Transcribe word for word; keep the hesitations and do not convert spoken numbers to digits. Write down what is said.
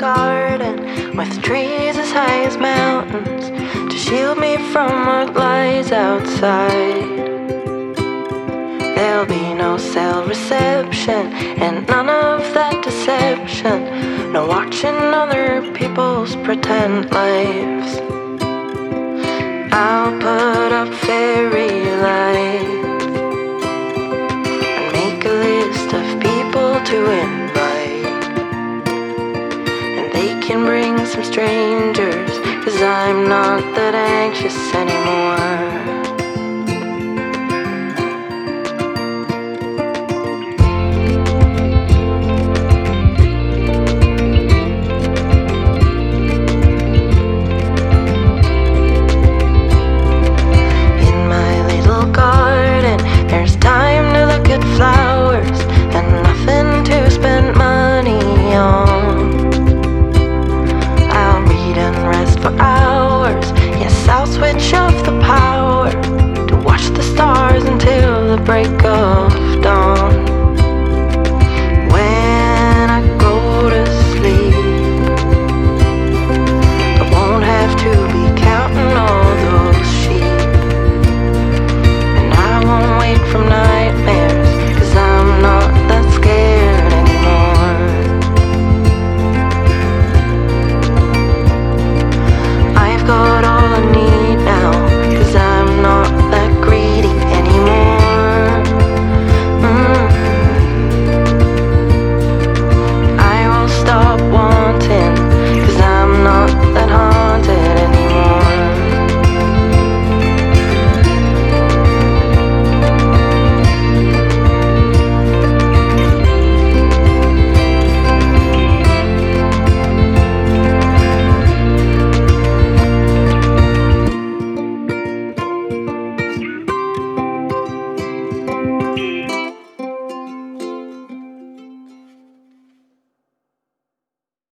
garden with trees as high as mountains to shield me from what lies outside. There'll be no cell reception and none of that deception. No watching other people's pretend lives. I'll put up fairy lights and make a list of people to invite. And they can bring some strangers, 'cause I'm not that anxious anymore.